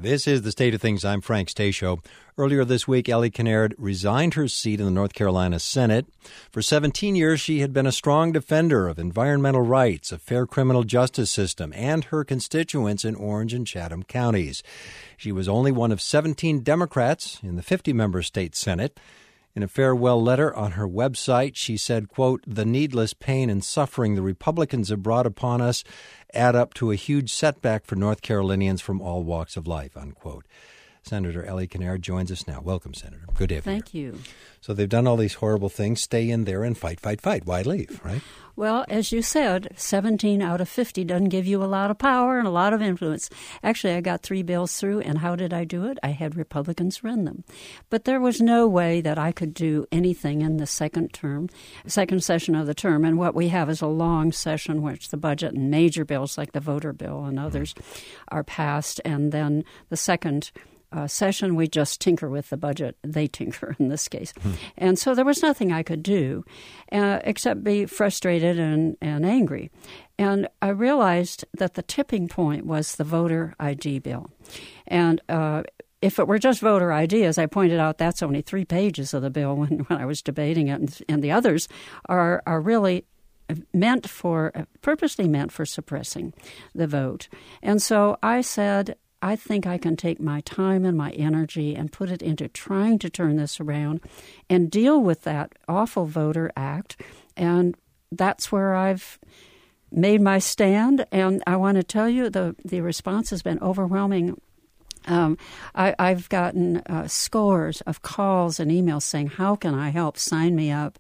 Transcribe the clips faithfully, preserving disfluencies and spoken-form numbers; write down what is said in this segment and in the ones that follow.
This is The State of Things. I'm Frank Stasio. Earlier this week, Ellie Kinnaird resigned her seat in the North Carolina Senate. For seventeen years, she had been a strong defender of environmental rights, a fair criminal justice system, and her constituents in Orange and Chatham counties. She was only one of seventeen Democrats in the fifty-member state Senate. In a farewell letter on her website, she said, quote, "The needless pain and suffering the Republicans have brought upon us add up to a huge setback for North Carolinians from all walks of life," unquote. Senator Ellie Kinnaird joins us now. Welcome, Senator. Good to have you. Thank you. So they've done all these horrible things. Stay in there and fight, fight, fight. Why leave, right? Well, as you said, seventeen out of fifty doesn't give you a lot of power and a lot of influence. Actually, I got three bills through, and how did I do it? I had Republicans run them. But there was no way that I could do anything in the second term, second session of the term. And what we have is a long session, which the budget and major bills like the voter bill and others are passed. And then the second Uh, session, we just tinker with the budget. They tinker in this case. Hmm. And so there was nothing I could do uh, except be frustrated and, and angry. And I realized that the tipping point was the voter I D bill. And uh, if it were just voter I D, as I pointed out, that's only three pages of the bill when, when I was debating it. And, and the others are, are really meant for, purposely meant for suppressing the vote. And so I said, I think I can take my time and my energy and put it into trying to turn this around and deal with that awful voter act. And that's where I've made my stand. And I want to tell you, the, the response has been overwhelming. Um, I, I've gotten uh, scores of calls and emails saying, how can I help? Sign me up.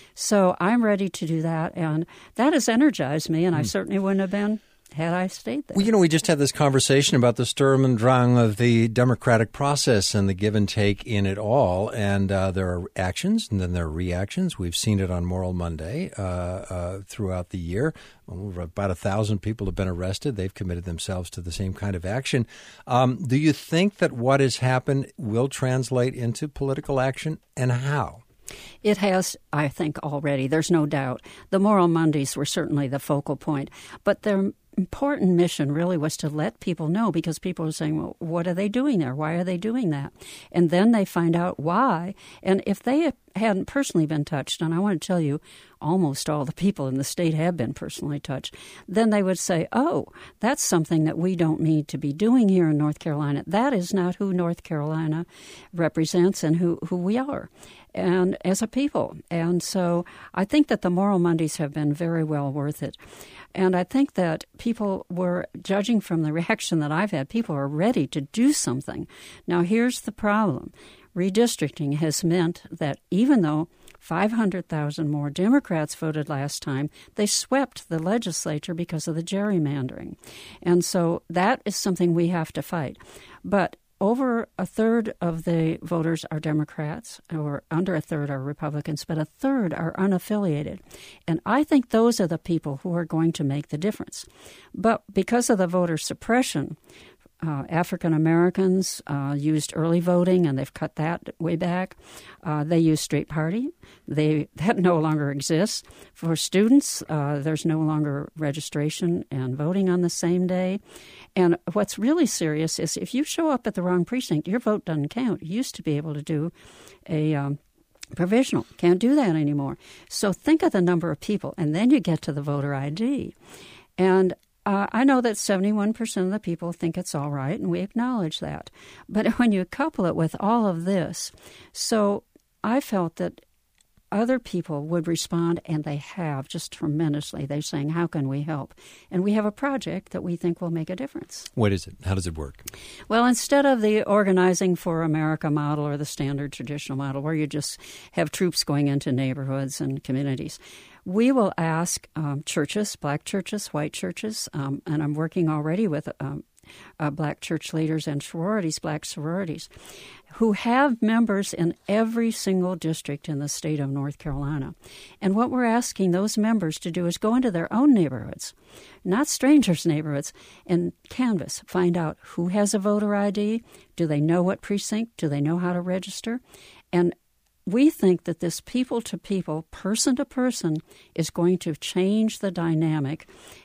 So I'm ready to do that. And that has energized me, and mm. I certainly wouldn't have been had I stayed there. Well, you know, we just had this conversation about the Sturm und Drang of the democratic process and the give and take in it all. And uh, there are actions and then there are reactions. We've seen it on Moral Monday uh, uh, throughout the year. About a thousand people have been arrested. They've committed themselves to the same kind of action. Um, do you think that what has happened will translate into political action, and how? It has, I think, already. There's no doubt. The Moral Mondays were certainly the focal point. But their important mission really was to let people know, because people were saying, well, what are they doing there? Why are they doing that? And then they find out why. And if they hadn't personally been touched, and I want to tell you, almost all the people in the state have been personally touched, then they would say, oh, that's something that we don't need to be doing here in North Carolina. That is not who North Carolina represents and who, who we are, and as a people. And so I think that the Moral Mondays have been very well worth it. And I think that people were, judging from the reaction that I've had, people are ready to do something. Now, here's the problem. Redistricting has meant that even though five hundred thousand more Democrats voted last time, they swept the legislature because of the gerrymandering. And so that is something we have to fight. But over a third of the voters are Democrats, or under a third are Republicans, but a third are unaffiliated. And I think those are the people who are going to make the difference. But because of the voter suppression, Uh, African Americans uh, used early voting, and they've cut that way back. Uh, they use straight party. They that no longer exists. For students, uh, there's no longer registration and voting on the same day. And what's really serious is if you show up at the wrong precinct, your vote doesn't count. You used to be able to do a um, provisional. Can't do that anymore. So think of the number of people, and then you get to the voter I D. And Uh, I know that seventy-one percent of the people think it's all right, and we acknowledge that. But when you couple it with all of this, so I felt that other people would respond, and they have just tremendously. They're saying, how can we help? And we have a project that we think will make a difference. What is it? How does it work? Well, instead of the Organizing for America model or the standard traditional model where you just have troops going into neighborhoods and communities, we will ask um, churches, black churches, white churches, um, and I'm working already with um, uh, black church leaders and sororities, black sororities, who have members in every single district in the state of North Carolina. And what we're asking those members to do is go into their own neighborhoods, not strangers' neighborhoods, and canvass, find out who has a voter I D, do they know what precinct, do they know how to register, and we think that this people-to-people, person-to-person, is going to change the dynamic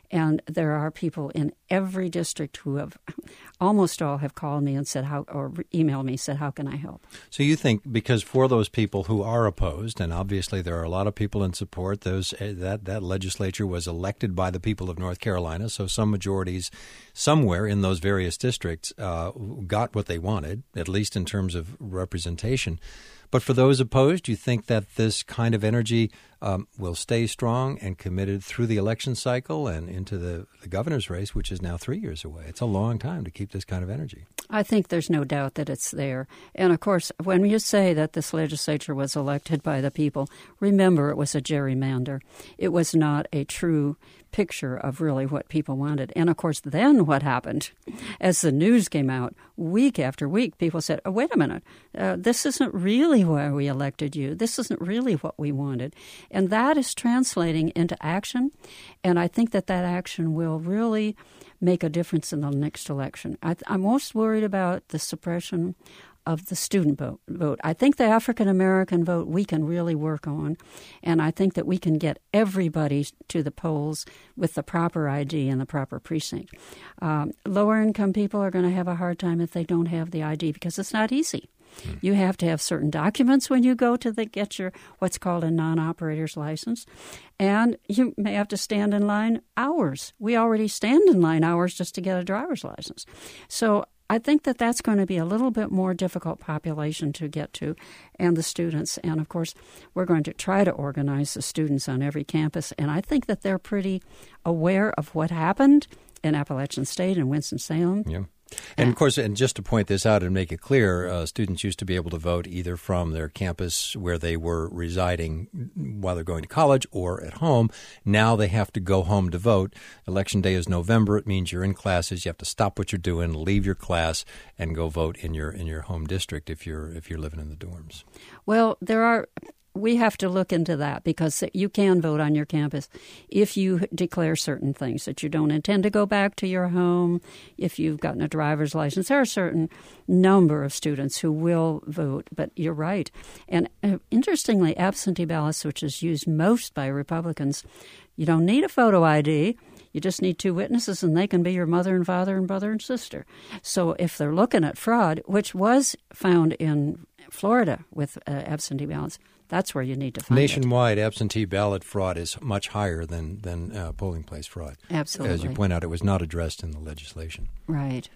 And there are people in every district who have, almost all have called me and said, how, or emailed me, said, how can I help? So you think, because for those people who are opposed, and obviously there are a lot of people in support, those that, that legislature was elected by the people of North Carolina, so some majorities somewhere in those various districts uh, got what they wanted, at least in terms of representation. But for those opposed, you think that this kind of energy um, will stay strong and committed through the election cycle and into the, the governor's race, which is now three years away. It's a long time to keep this kind of energy. I think there's no doubt that it's there. And, of course, when you say that this legislature was elected by the people, remember it was a gerrymander. It was not a true picture of really what people wanted. And, of course, then what happened? As the news came out, week after week, people said, oh, wait a minute, uh, this isn't really why we elected you. This isn't really what we wanted. And that is translating into action. And I think that that action will really make a difference in the next election. I, I'm most worried about the suppression of the student vote. vote. I think the African-American vote we can really work on, and I think that we can get everybody to the polls with the proper I D and the proper precinct. Um, lower-income people are going to have a hard time if they don't have the I D because it's not easy. Hmm. You have to have certain documents when you go to the, get your what's called a non-operator's license, and you may have to stand in line hours. We already stand in line hours just to get a driver's license. So I think that that's going to be a little bit more difficult population to get to, and the students. And, of course, we're going to try to organize the students on every campus, and I think that they're pretty aware of what happened in Appalachian State and Winston-Salem. Yeah. And, of course, and just to point this out and make it clear, uh, students used to be able to vote either from their campus where they were residing while they're going to college or at home. Now they have to go home to vote. Election day is November. It means you're in classes. You have to stop what you're doing, leave your class, and go vote in your in your home district if you're if you're living in the dorms. Well, there are... We have to look into that because you can vote on your campus if you declare certain things, that you don't intend to go back to your home, if you've gotten a driver's license. There are a certain number of students who will vote, but you're right. And uh, interestingly, absentee ballots, which is used most by Republicans, you don't need a photo I D. You just need two witnesses, and they can be your mother and father and brother and sister. So if they're looking at fraud, which was found in Florida with uh, absentee ballots, that's where you need to find Nationwide, it. absentee ballot fraud is much higher than, than uh, polling place fraud. Absolutely. As you point out, it was not addressed in the legislation. Right.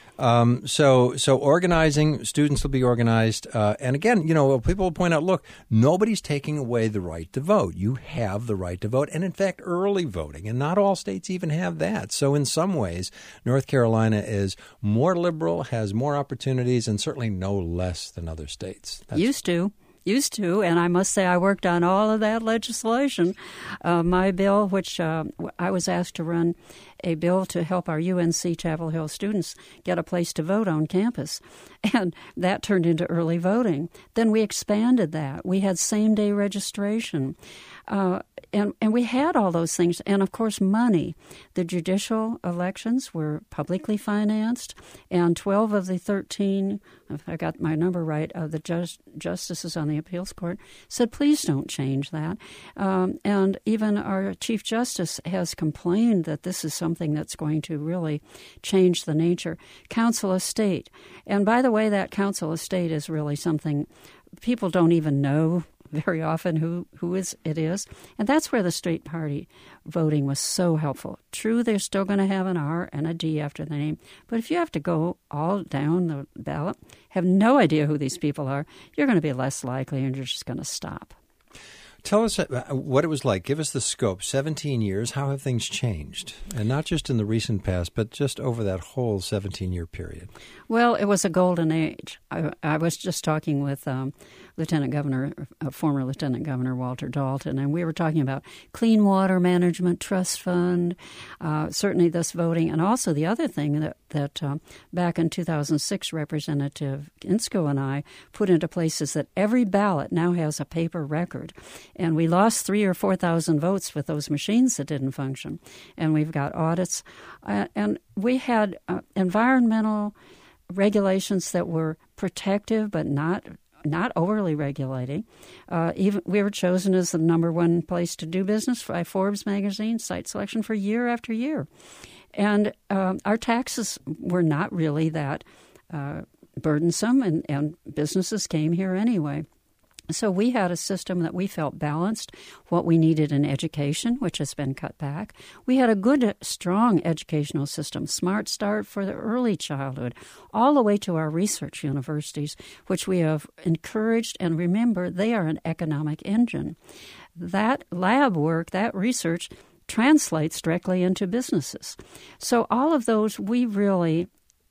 Um, so, so organizing, students will be organized. Uh, and again, you know, people will point out, look, nobody's taking away the right to vote. You have the right to vote. And in fact, early voting, and not all states even have that. So in some ways, North Carolina is more liberal, has more opportunities, and certainly no less than other states. That's Used to. Used to, and I must say I worked on all of that legislation. Uh, my bill, which uh, I was asked to run a bill to help our U N C Chapel Hill students get a place to vote on campus, and that turned into early voting. Then we expanded that. We had same-day registration. Uh, and, and we had all those things. And, of course, money. The judicial elections were publicly financed, and twelve of the thirteen, if I got my number right, of the just, justices on the appeals court said, please don't change that. Um, and even our Chief Justice has complained that this is something that's going to really change the nature. Council of State. And, by the way, that Council of State is really something people don't even know very often who, who is it is. And that's where the state party voting was so helpful. True, they're still going to have an R and a D after the name. But if you have to go all down the ballot, have no idea who these people are, you're going to be less likely and you're just going to stop. Tell us what it was like. Give us the scope. seventeen years, how have things changed? And not just in the recent past, but just over that whole seventeen-year period. Well, it was a golden age. I, I was just talking with um, Lieutenant Governor, uh, former Lieutenant Governor Walter Dalton, and we were talking about Clean Water Management Trust Fund, uh, certainly this voting, and also the other thing that, that um, back in two thousand six, Representative Insko and I put into place is that every ballot now has a paper record. And we lost three or four thousand votes with those machines that didn't function. And we've got audits. Uh, and we had uh, environmental regulations that were protective but not not overly regulating. Uh, even we were chosen as the number one place to do business by Forbes magazine, site selection for year after year. And um, our taxes were not really that uh, burdensome, and, and businesses came here anyway. So we had a system that we felt balanced what we needed in education, which has been cut back. We had a good, strong educational system, Smart Start for the early childhood, all the way to our research universities, which we have encouraged. And remember, they are an economic engine. That lab work, that research, translates directly into businesses. So all of those we really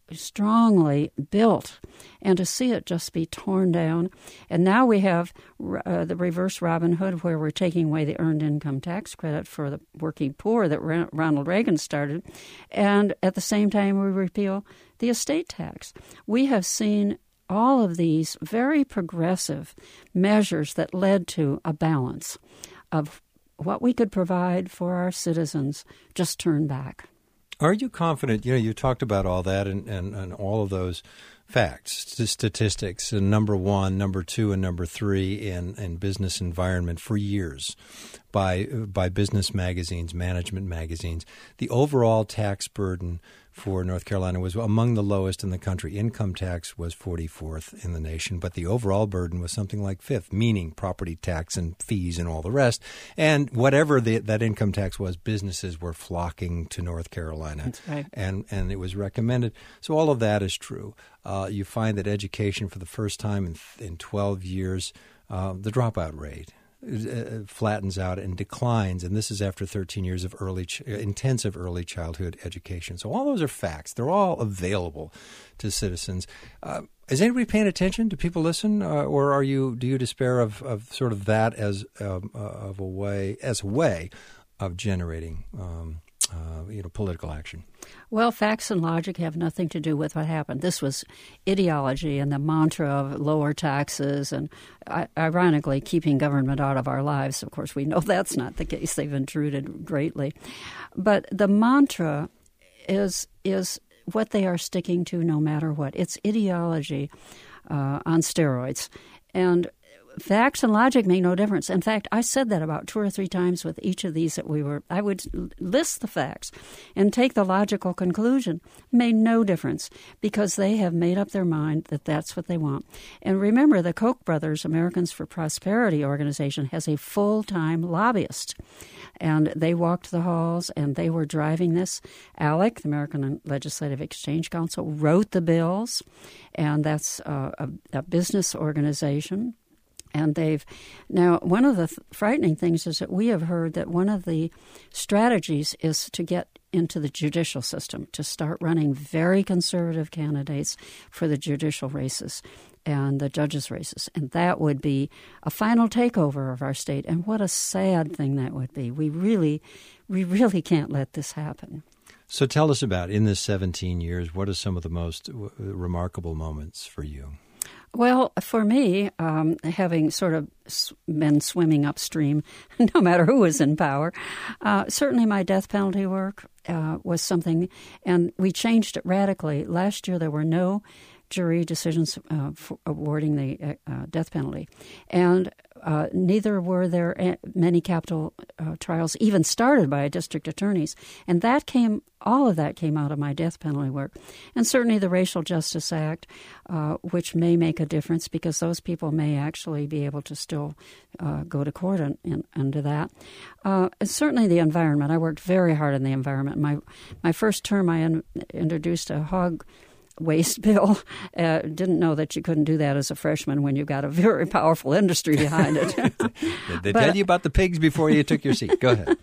strongly built, and to see it just be torn down. And now we have uh, the reverse Robin Hood, where we're taking away the earned income tax credit for the working poor that Ra- Ronald Reagan started, and at the same time we repeal the estate tax. We have seen all of these very progressive measures that led to a balance of what we could provide for our citizens just turn back. Are you confident? You know, you talked about all that and, and, and all of those facts, statistics, and number one, number two, and number three in, in business environment for years by by business magazines, management magazines. The overall tax burden for North Carolina was among the lowest in the country. Income tax was forty-fourth in the nation, but the overall burden was something like fifth, meaning property tax and fees and all the rest. And whatever the, that income tax was, businesses were flocking to North Carolina. That's right. And, and it was recommended. So all of that is true. Uh, you find that education for the first time in, in twelve years, uh, the dropout rate Uh, flattens out and declines, and this is after thirteen years of early, ch- intensive early childhood education. So all those are facts. They're all available to citizens. Uh, is anybody paying attention? Do people listen, uh, or are you? Do you despair of, of sort of that as um, uh, of a way as a way of generating um, uh, you know political action? Well, facts and logic have nothing to do with what happened. This was ideology and the mantra of lower taxes and, ironically, keeping government out of our lives. Of course, we know that's not the case. They've intruded greatly. But the mantra is is what they are sticking to no matter what. It's ideology uh, on steroids. And facts and logic make no difference. In fact, I said that about two or three times with each of these that we were, I would list the facts and take the logical conclusion. Made no difference because they have made up their mind that that's what they want. And remember, the Koch brothers, Americans for Prosperity organization, has a full-time lobbyist. And they walked the halls and they were driving this. ALEC, the American Legislative Exchange Council, wrote the bills, and that's uh, a, a business organization. And they've now one of the th- frightening things is that we have heard that one of the strategies is to get into the judicial system, to start running very conservative candidates for the judicial races and the judges' races. And that would be a final takeover of our state. And what a sad thing that would be. We really, we really can't let this happen. So tell us about, in this seventeen years, what are some of the most w- remarkable moments for you? Well, for me, um, having sort of been swimming upstream, no matter who was in power, uh, certainly my death penalty work uh, was something, and we changed it radically. Last year, there were no jury decisions uh, for awarding the uh, death penalty, and uh, neither were there many capital uh, trials even started by district attorneys. And that came, all of that came out of my death penalty work. And certainly the Racial Justice Act, uh, which may make a difference because those people may actually be able to still uh, go to court in, in, under that. Uh, and certainly the environment. I worked very hard on the environment. My, my first term, I in, introduced a hog waste bill. Uh, didn't know that you couldn't do that as a freshman when you've got a very powerful industry behind it. They but, tell you about the pigs before you took your seat. Go ahead.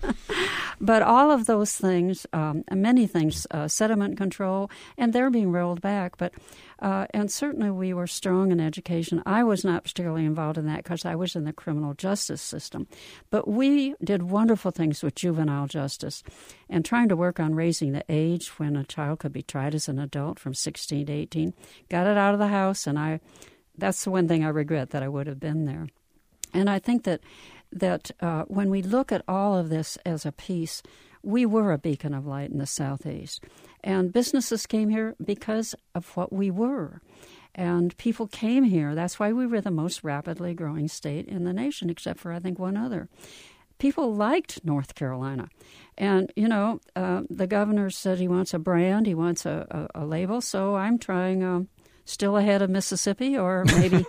But all of those things, um, many things, uh, sediment control, and they're being rolled back. But uh, and certainly we were strong in education. I was not particularly involved in that because I was in the criminal justice system. But we did wonderful things with juvenile justice and trying to work on raising the age when a child could be tried as an adult from sixteen to eighteen. Got it out of the house, and I that's the one thing I regret, that I would have been there. And I think that that uh, when we look at all of this as a piece, we were a beacon of light in the Southeast. And businesses came here because of what we were. And people came here. That's why we were the most rapidly growing state in the nation, except for, I think, one other. People liked North Carolina. And, you know, uh, the governor said he wants a brand, he wants a, a, a label, so I'm trying um, still ahead of Mississippi, or maybe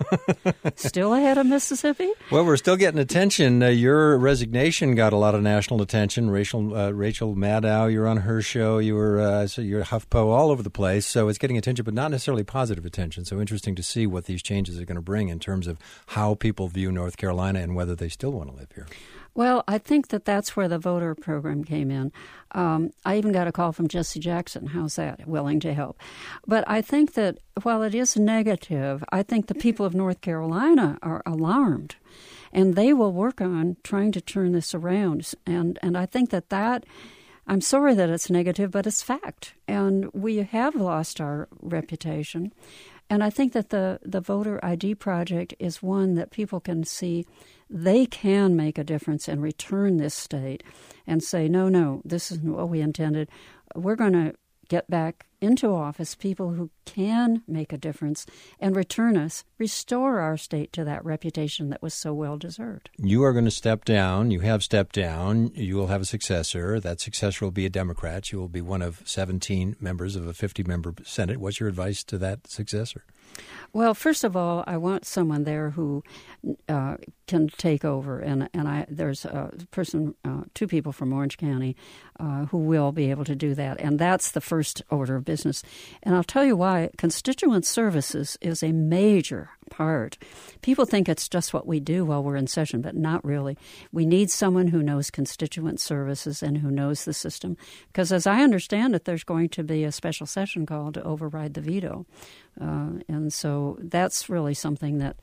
still ahead of Mississippi. Well, we're still getting attention. Uh, your resignation got a lot of national attention. Rachel uh, Rachel Maddow, you're on her show. You were uh, so you're HuffPo all over the place. So it's getting attention, but not necessarily positive attention. So interesting to see what these changes are going to bring in terms of how people view North Carolina and whether they still want to live here. Well, I think that that's where the voter program came in. Um, I even got a call from Jesse Jackson. How's that? Willing to help. But I think that while it is negative, I think the people of North Carolina are alarmed, and they will work on trying to turn this around. And, and I think that that, I'm sorry that it's negative, but it's fact. And we have lost our reputation. And I think that the, the voter I D project is one that people can see they can make a difference and return this state and say, no, no, this isn't what we intended. We're going to get back into office people who can make a difference and return us, restore our state to that reputation that was so well deserved. You are going to step down. You have stepped down. You will have a successor. That successor will be a Democrat. You will be one of seventeen members of a fifty-member Senate. What's your advice to that successor? Well, first of all, I want someone there who uh, can take over, and and I there's a person, uh, two people from Orange County, uh, who will be able to do that, and that's the first order of business. And I'll tell you why. Constituent services is a major part. People think it's just what we do while we're in session, but not really. We need someone who knows constituent services and who knows the system, because as I understand it, there's going to be a special session called to override the veto. Uh, and so that's really something that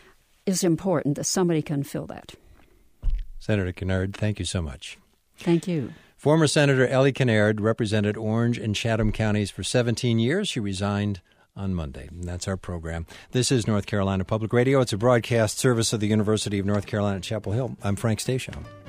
is important, that somebody can fill that. Senator Kinnaird, thank you so much. Thank you. Former Senator Ellie Kinnaird represented Orange and Chatham counties for seventeen years. She resigned on Monday. And that's our program. This is North Carolina Public Radio. It's a broadcast service of the University of North Carolina at Chapel Hill. I'm Frank Stashow.